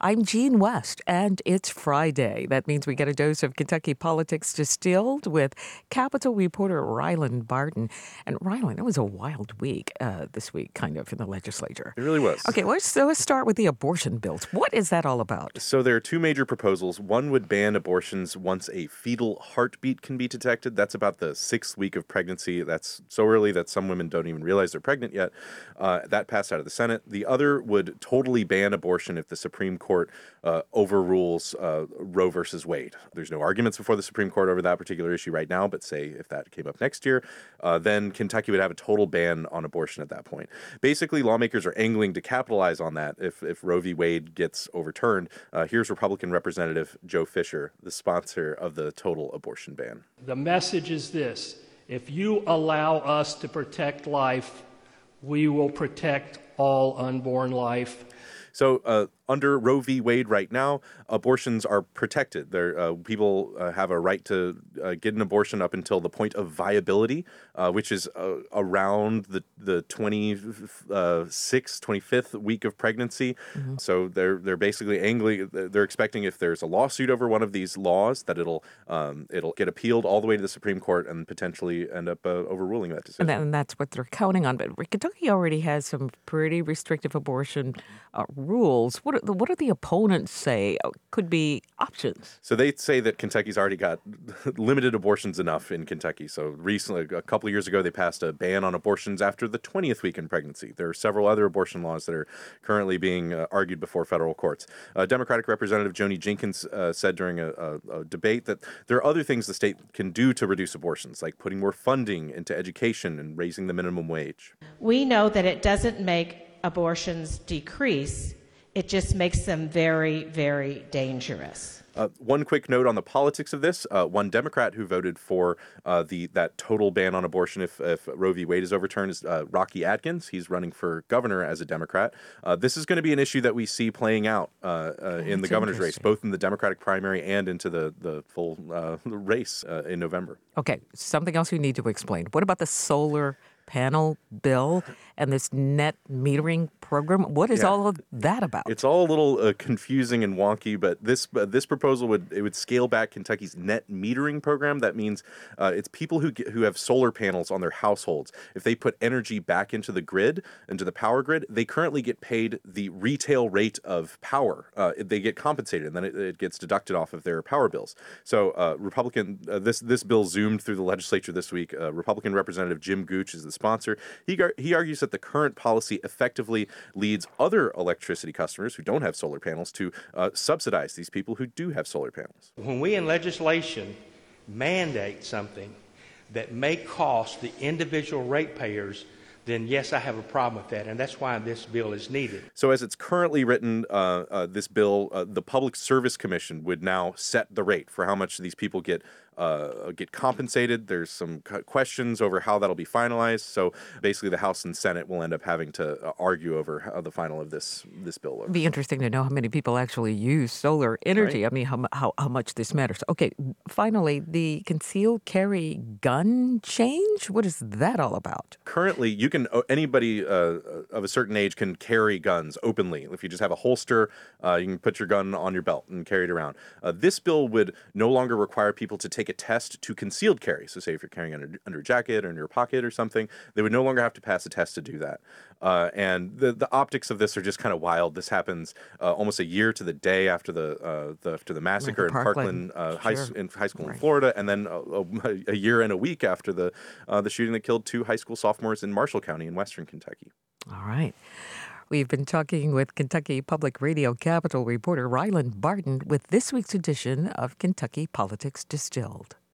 I'm Jean West, and it's Friday. That means we get a dose of Kentucky politics distilled with Capitol reporter Ryland Barton. And Ryland, it was a wild week this week, kind of, in the legislature. It really was. Okay, let's start with the abortion bills. What is that all about? So there are two major proposals. One would ban abortions once a fetal heartbeat can be detected. That's about the 6th week of pregnancy. That's so early that some women don't even realize they're pregnant yet. That passed out of the Senate. The other would totally ban abortion if the Supreme Court overrules Roe versus Wade. There's no arguments before the Supreme Court over that particular issue right now, but say if that came up next year, then Kentucky would have a total ban on abortion at that point. Basically, lawmakers are angling to capitalize on that if Roe v. Wade gets overturned. Here's Republican Representative Joe Fisher, the sponsor of the total abortion ban. The message is this: if you allow us to protect life, we will protect all unborn life. So under Roe v. Wade right now, abortions are protected. People have a right to get an abortion up until the point of viability, which is around the 25th week of pregnancy. Mm-hmm. So they're basically angling. They're expecting if there's a lawsuit over one of these laws that it'll get appealed all the way to the Supreme Court and potentially end up overruling that decision. And that's what they're counting on. But Kentucky already has some pretty restrictive abortion rules. What do the opponents say could be options? So they say that Kentucky's already got limited abortions enough in Kentucky. So recently, a couple of years ago, they passed a ban on abortions after the 20th week in pregnancy. There are several other abortion laws that are currently being argued before federal courts. Democratic Representative Joni Jenkins said during a debate that there are other things the state can do to reduce abortions, like putting more funding into education and raising the minimum wage. We know that it doesn't make abortions decrease. It just makes them very, very dangerous. One quick note on the politics of this. One Democrat who voted for that total ban on abortion if Roe v. Wade is overturned is Rocky Adkins. He's running for governor as a Democrat. This is going to be an issue that we see playing out in the governor's race, both in the Democratic primary and into the full race in November. Okay, something else you need to explain. What about the solar panel bill and this net metering program? What is all of that about? It's all a little confusing and wonky, but this proposal would scale back Kentucky's net metering program. That means it's people who have solar panels on their households. If they put energy back into the grid, into the power grid, they currently get paid the retail rate of power. They get compensated, and then it gets deducted off of their power bills. So this bill zoomed through the legislature this week. Republican Representative Jim Gooch is the sponsor. He argues that the current policy effectively leads other electricity customers who don't have solar panels to subsidize these people who do have solar panels. When we in legislation mandate something that may cost the individual ratepayers, then yes, I have a problem with that, and that's why this bill is needed. So as it's currently written, this bill, the Public Service Commission would now set the rate for how much these people get compensated. There's some questions over how that'll be finalized. So basically, the House and Senate will end up having to argue over how the final of this bill looks. It'd be interesting to know how many people actually use solar energy. Right? I mean, how much this matters. Okay, finally, the concealed carry gun change. What is that all about? Currently, anybody of a certain age can carry guns openly. If you just have a holster, you can put your gun on your belt and carry it around. This bill would no longer require people to take a test to concealed carry. So say if you're carrying under a jacket or in your pocket or something, they would no longer have to pass a test to do that. And the optics of this are just kind of wild. This happens almost a year to the day after the massacre in Parkland high school in Florida, and then a year and a week after the shooting that killed 2 high school sophomores in Marshall County in western Kentucky. All right. We've been talking with Kentucky Public Radio Capitol reporter Ryland Barton with this week's edition of Kentucky Politics Distilled.